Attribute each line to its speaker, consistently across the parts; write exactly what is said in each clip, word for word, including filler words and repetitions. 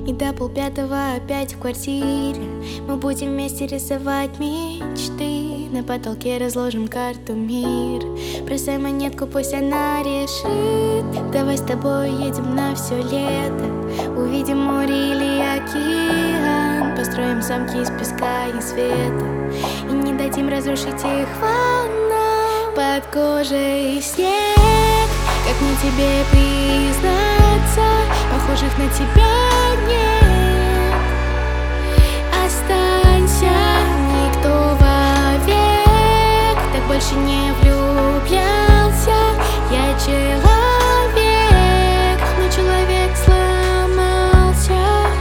Speaker 1: И до полпятого опять в квартире мы будем вместе рисовать мечты. На потолке разложим карту мира. Бросай монетку, пусть она решит. Давай с тобой едем на все лето. Увидим море или океан. Построим замки из песка и света. И не дадим разрушить их волнам. Под кожей снег. Как мне тебе признаться? Похожих на тебя нет. Останься, никто вовек так больше не влюблялся. Я человек, но человек сломался.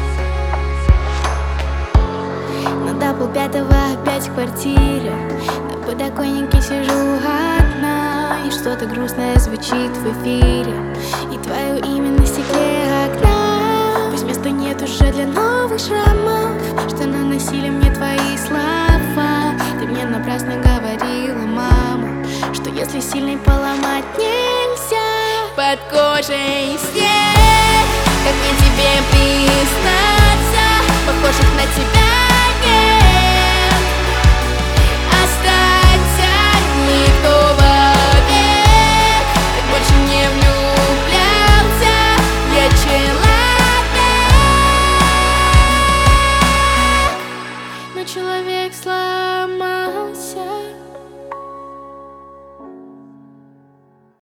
Speaker 1: Но до полпятого опять в квартире. На подоконнике сижу одна, и что-то грустное звучит в эфире. И твое имя на стекле окна. Пусть места нет уже для новых шрамов, что наносили мне твои слова. Ты мне напрасно говорила, мама, что если сильный поломать нельзя. Под кожей снег.